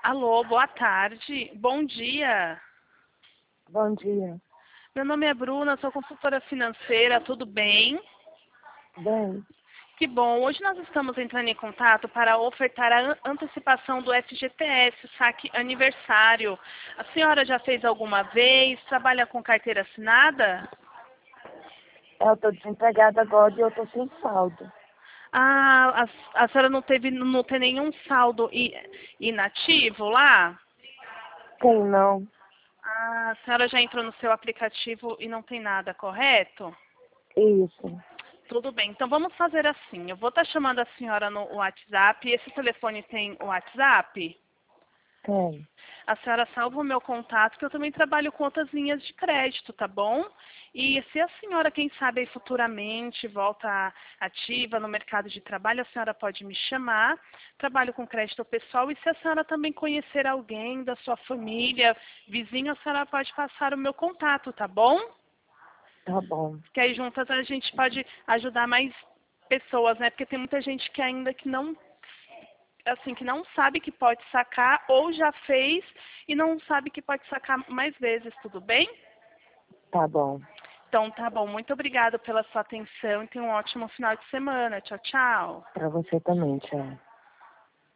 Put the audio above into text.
Alô, boa tarde. Bom dia. Bom dia. Meu nome é Bruna, sou consultora financeira, tudo bem? Bem, Que bom. Hoje nós estamos entrando em contato para ofertar a antecipação do FGTS, o saque aniversário. A senhora já fez alguma vez? Trabalha com carteira assinada? eu estou desempregada agora e eu estou sem saldo. Ah, a senhora não tem nenhum saldo inativo lá? Tem não? Ah, a senhora já entrou no seu aplicativo e não tem nada, correto? Isso. Tudo bem, então vamos fazer assim. Eu vou estar chamando a senhora no WhatsApp. Esse telefone tem o WhatsApp? Tem. A senhora salva o meu contato, que eu também trabalho com outras linhas de crédito, tá bom? E se a senhora, quem sabe, aí futuramente volta ativa no mercado de trabalho, a senhora pode me chamar. Trabalho com crédito pessoal e se a senhora também conhecer alguém da sua família, vizinho, a senhora pode passar o meu contato, tá bom? Tá bom. Que aí juntas a gente pode ajudar mais pessoas, né? Porque tem muita gente que ainda que não, assim, que não sabe que pode sacar ou já fez e não sabe que pode sacar mais vezes, tudo bem? Tá bom. Então tá bom, muito obrigada pela sua atenção e tenha um ótimo final de semana. Tchau, tchau. Para você também, tchau.